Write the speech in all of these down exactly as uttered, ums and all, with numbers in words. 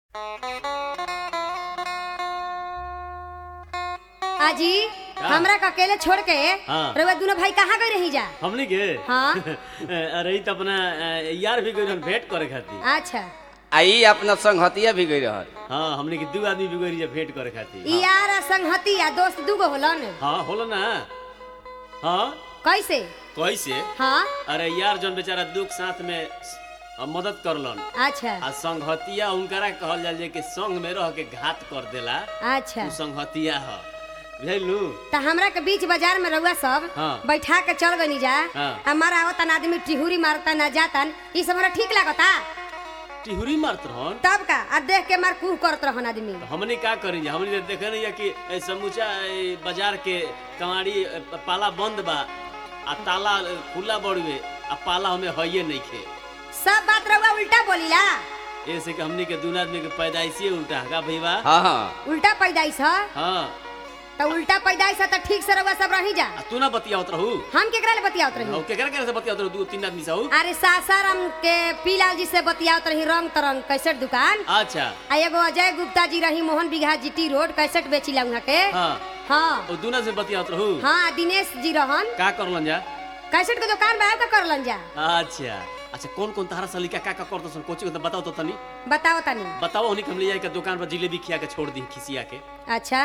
आजी हमरा का अकेले छोड़ के हाँ। रउआ दोनों भाई कहाँ गए रही जा? हमनी के हाँ। अरे त अपना यार भी गइल भेंट करे खातिर। अच्छा आई अपना संगहतिया भी गई रहल। हाँ हमनी के दू आदमी भी गइल जा भेंट करे खातिर। ई यार आ संगहती आ दोस्त दूगो होलन। हाँ होला ना। हाँ कैसे? कैसे? हाँ अरे यार जौन बेचारा दुख साथ में अ, मदद करलन अच्छा आ संगहतिया उनकरा कहल जाला कि संग में रह के घात कर देला। अच्छा उ संगहतिया ह बुझलू। तो हमरा के बीच बाजार में रउआ सब हाँ। बैठा के चल गनी जा। हाँ। हमारा आवतन आदमी टिहुरी मारता ना जातन ई सब हमरा ठीक लागता? टिहुरी मारत रहन। तब का आ देख के मार कुह करत रहन आदमी। तो हमनी का करी जा हमनी देखे नहीं कि ए, समूचा ए, बाजार के कमाड़ी ए, पाला बंद बा आ ताला ए, खुला बड़ुए आ पाला हमें हइये नहीं खे। सब बात रउआ उल्टा बोलीला। ऐसे कि हमनी के दून आदमी के पैदाइशी उल्टा है का भईवा। हाँ हाँ उल्टा पैदाइश ह हाँ तो उल्टा पैदाइश है तो ठीक से रउआ सब रही जा। आ तू ना बतियावत रहू। हम केकरा ले बतियावत रही? और केकरा केकरा से बतियावत रहू दू तीन आदमी से हऊ। अरे सासाराम के पीलाल जी से बतियावत रही रंग तरंग कैसेट दुकान। अच्छा आ एगो अजय गुप्ता जी रही Mohan Bigha GT road cassette बेचिला उहाँ के। हाँ हाँ और दूना से बतियावत रहू। हाँ दिनेश जी रहन का करलन जा? कैसेट के दुकान बा का करलन जा। अच्छा अच्छा कौन कौन तहरा सलीका का का करत सन कोची को तो बताओ तो तनी। बताओ तनी। बताओ हमनी के हम ले जाए के दुकान पर जिलेबी खिया के छोड़ दी खिसिया के। अच्छा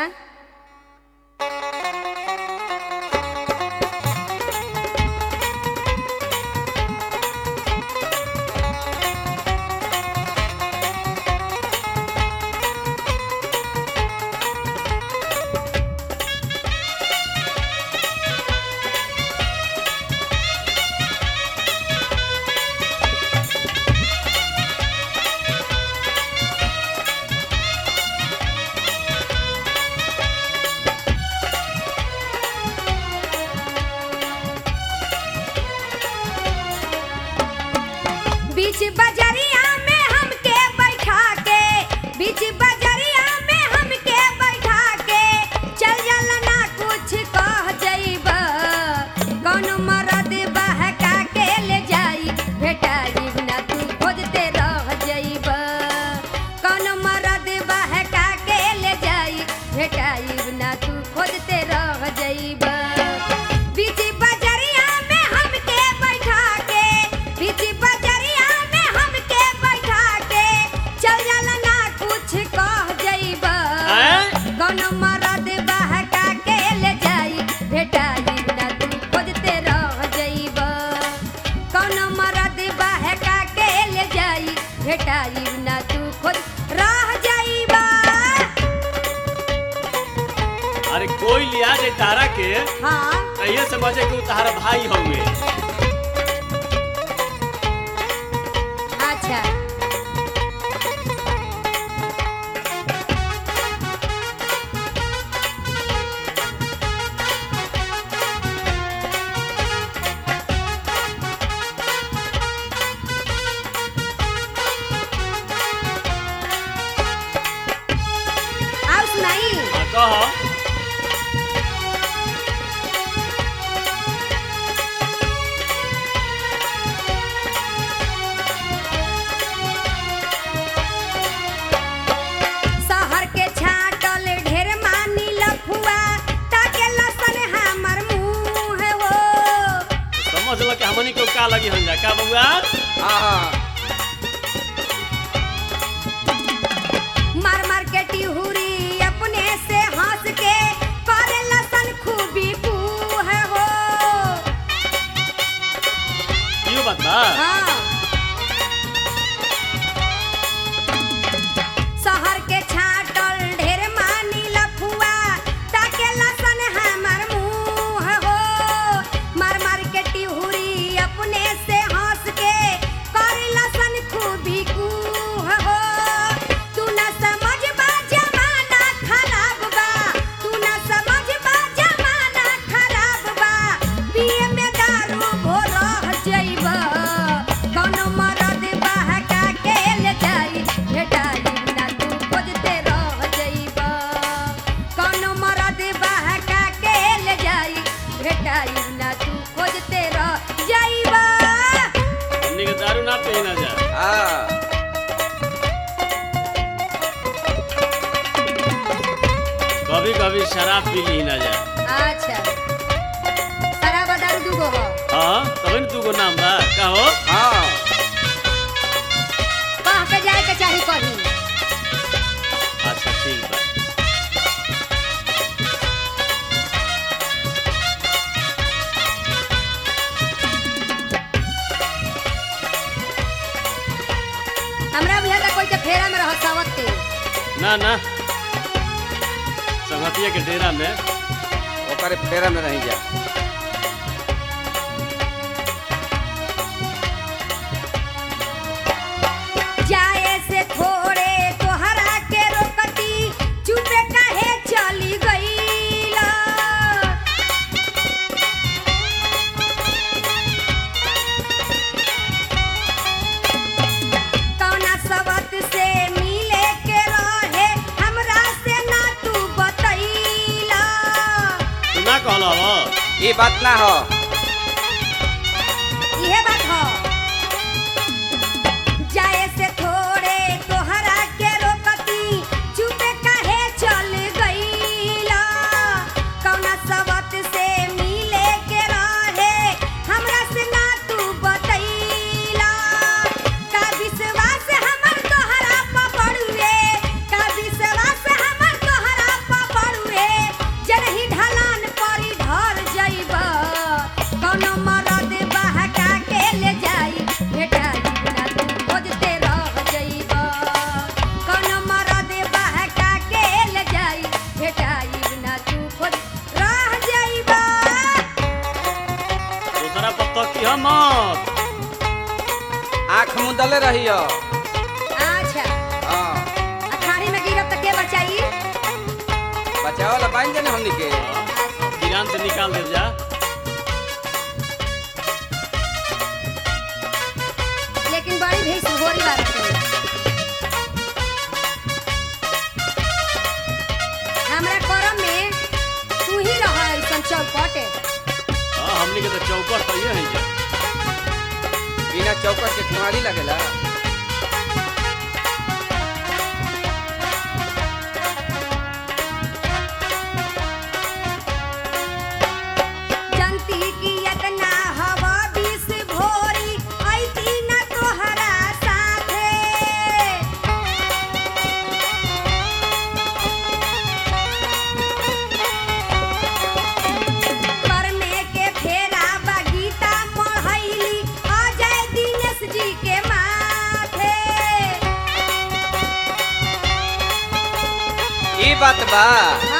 बीच बजरिया में हमके बैठा के बीच बजरिया में हमके बैठा के चल जल ना कुछ कह जइब कौन मरद बहका के ले जाई भेटाई ना तू खोजते रह जइब कौन मरद बहका के ले जाई भेटाई ना तू खोजते रह जइब बीच बजरिया में हमके बैठा के बीच बजरिया में हमके बैठा के चल जल ना कुछ कह जइब कौन मरद बहका के ले जाई भेटाई ना तू खोजते रह जइब कौन मरद बहका के ले जाई भेटाई ना तू खोज रह जइब। अरे कोई लिया दे तारा के हाँ ये समझे कि तारा भाई हउए। अच्छा आओ सुनाई। हाँ, कह शहर के छाटल ढेर मानी लफुआ ताके लसन हमर मुंह हो समझ ल कि हमनी को का लगी हम जा का बउआ। हाँ हाँ मार मार के टिहुरी अपने से हंस के करे लसन खूबी बूह हो। यो बात बा। हाँ शहर के छाटल ढेर मानी लफुआ ताके लसन हमर मुंह हो मार मार के टिहुरी अपने से हंस के करे कभी कभी शराब पी ली ना जा। अच्छा शराब आ दारू दूगो हो हाँ तभी न तू नाम बा का हो। हाँ कह के जाए के चाही कहीं। अच्छा ठीक बा। हमरा बुझा था कोई के फेरा में रह सावत के। ना ना संगतिया के डेरा में ओकरे फेरा में रही जा। जाए से थोड़े तोहरा के रोकती चुपे काहे चली गईला। कौना सबत से मिले के रहे हमरा से ना तू बतैला। तू ना कहला हो। ये बात ना हो। इहे बात हो। जाए से थोड़े तोहरा के रोकती चुपे काहे चल गईला। कौना सबत से मिले के रहे हमरा से ना तू बतैला। का विश्वास हमर तोहरा पर पड़ुए का विश्वास हमर तोहरा पर पड़ुए जरही ढलान परी ढर जइबा। कौनो मरद बहका के ले जाई भेटाई ना तू खोजते रह जइबा। कौनो मरद बहका के ले जाई भेटाई ना तू खोज रह जइबा। दूसरा पत्ता की हम आँख मुदले रही हो। अच्छा हाँ अखाड़ी में गिरब त के बचाई। बचाओ ला बांध देने हमनी के। किरान से निकाल दे जा। लेकिन बड़ी भैंस होरी बात है। हमरा करम में तू ही रह ऐसन चौपट। हाँ हमनी के तो चौकट तो ये है जा। बिना चौकट के केवाड़ी लगेला। जनती की इतना हवा बीस भोरी ऐती न तोहरा साथे। करने के फेरा बगीता पढ़ैली अजय दिनेश जी के माथे। ये बात बा।